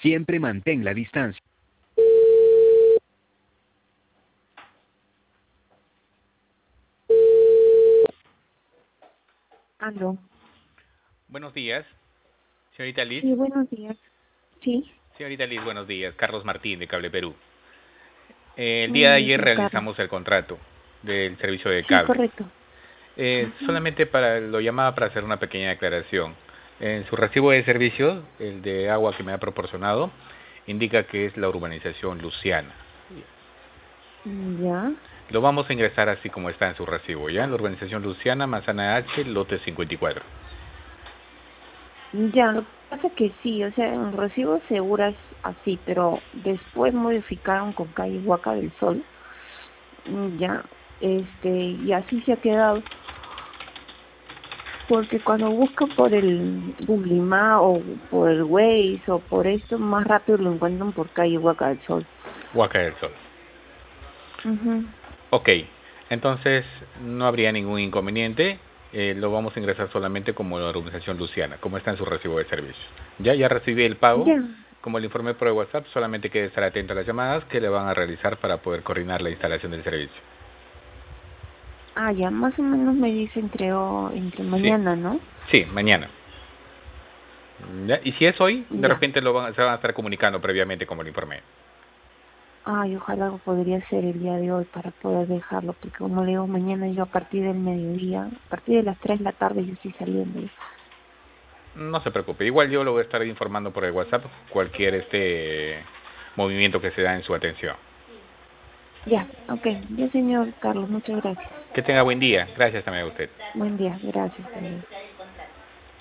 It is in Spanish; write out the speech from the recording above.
Siempre mantén la distancia. Aló. Buenos días, señorita Liz. Sí, buenos días. Sí. Señorita Liz, buenos días. Carlos Martín, de Cable Perú. El día de Yo ayer soy Carlos. realizamos el contrato del servicio de Sí, cable. correcto. Ujú. Solamente lo llamaba para hacer una pequeña aclaración. En su recibo de servicios, el de agua que me ha proporcionado, indica que es la urbanización Luciana. Ya. Lo vamos a ingresar así como está en su recibo, ¿ya? La urbanización Luciana, Manzana H, lote 54. Ya, lo que pasa es que sí, o sea, en recibo segura es así, pero después modificaron con calle Huaca del Sol. Ya, y así se ha quedado. Porque cuando buscan por el Google Maps o por el Waze o por esto, más rápido lo encuentran por calle Huaca del Sol. Huaca del Sol. Mhm. Ok, entonces no habría ningún inconveniente. Lo vamos a ingresar solamente como la urbanización Luciana, como está en su recibo de servicios. Ya recibí el pago. Ya. Como le informé por el WhatsApp, solamente quede estar atento a las llamadas que le van a realizar para poder coordinar la instalación del servicio. Ah, ya, más o menos me dice entre Sí, mañana, ¿no? sí, mañana. ¿Ya? Y si es hoy, de Ya. repente se van a estar comunicando previamente como le informé. Ay, ojalá podría ser el día de hoy para poder dejarlo, porque como le digo, mañana yo a partir del mediodía, a partir de las 3 de la tarde yo estoy saliendo. No se preocupe, igual yo lo voy a estar informando por el WhatsApp cualquier movimiento que se da en su atención. Ya, ok. Ya, señor Carlos, muchas gracias. Que tenga buen día. Gracias también a usted. Buen día, gracias también.